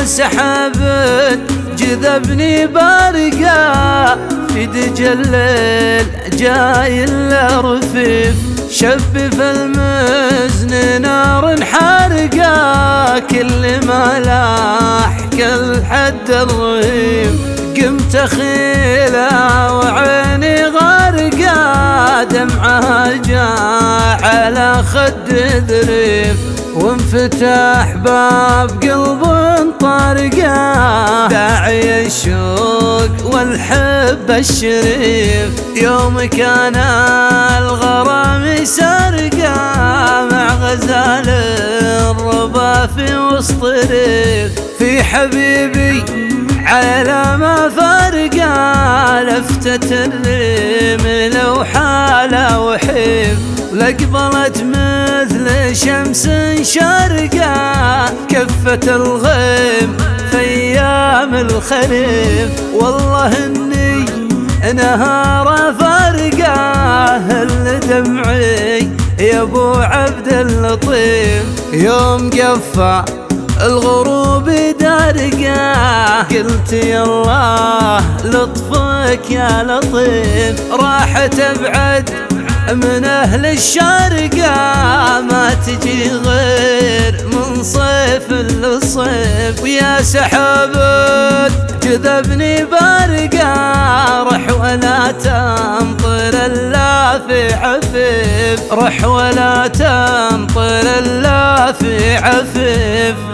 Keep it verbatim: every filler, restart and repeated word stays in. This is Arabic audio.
سحاب جذبني بارقة في دجى الليل جاي الا رفيف، شبف المزن نار حارقة كل ما لاح كل حد الريف. قمت خيلة وعيني غارقة دمعها جاء على خد ذريف، وانفتح باب قلب طارقة داعي الشوق والحب الشريف. يوم كان الغرام سارقة مع غزال الربا في وسط ريف، في حبيبي على ما فارقة لفتة الريم لو حالة وحيف، لقبلت مثل شمس شارقة كفة الغيم في أيام الخريف. والله إني نهار فارقة هل دمعي يا أبو عبد اللطيف. يوم قفى الغروب دارقة قلت يا الله لطفك يا لطيف، راح تبعد من أهل الشارقة ما تجي غير من صيف لصيف. ويا سحاب جذبني بارقة رح ولا تمطر إلا في عفيف، رح ولا تمطر إلا في عفيف.